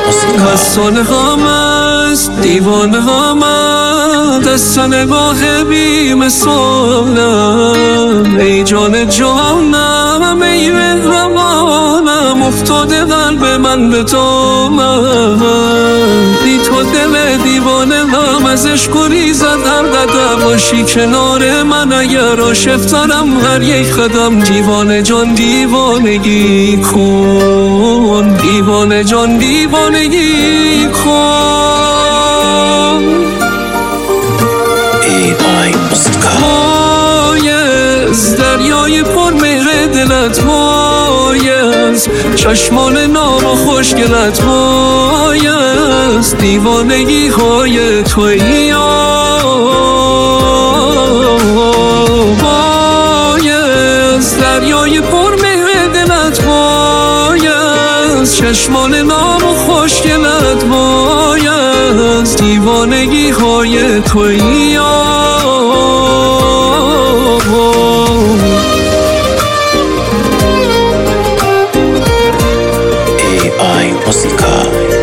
حسان غمست دیوانه غمست دست نگاه بی مثالم ای جان جانم ای مهربانم افتاده قلب من به دامم بی تو دل دیوانه غم ازش گریزد هر قدم باشی کنار من اگر آشفترم هر یک قدم دیوانه جان دیوانگی کن دیوانه جان دیوانگی کن ای آی موسیقا بایز دریای پر مهر دلت بایز چشمان نام و خوشگلت بایز دیوانگی های تویی بایز دریای پر مهر دلت بایز چشمان نام و خوشگلت بایز دیوانگی های تویی ای آی موسیقا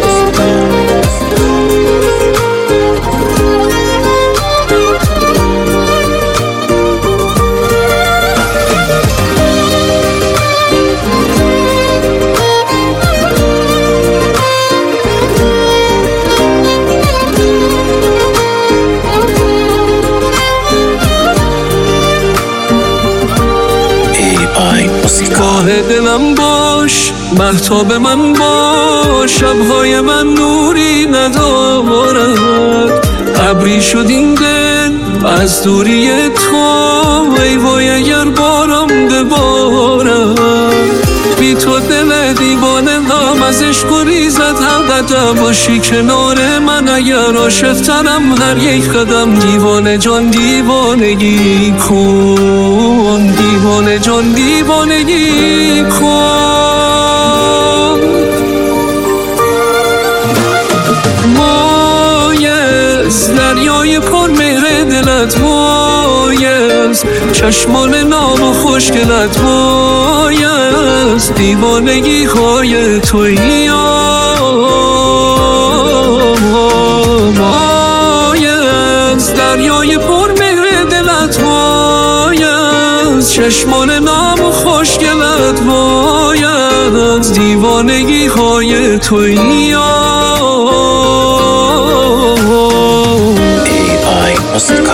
گاه دلم باش مهتاب من باش شبهای من نوری ندارد ابری شد این دل از دوری تو ای وای اگر بارم ببارد بی تو دل دیوانه غم ازش گریزد هر قدم باشی کنار من اگر آشفترم هر یک قدم دیوانه جان دیوانگی کن دیوانه جان دیوانگی کن بایز دریای پر مهر دلت بایز چشمان نام و خوشگلت بایز دیوانگی های تویی بایز دریای پر مهر دلت بایز چشمان نام و خوشگلت بایز دیوانگی های تویی ای آی موسیقا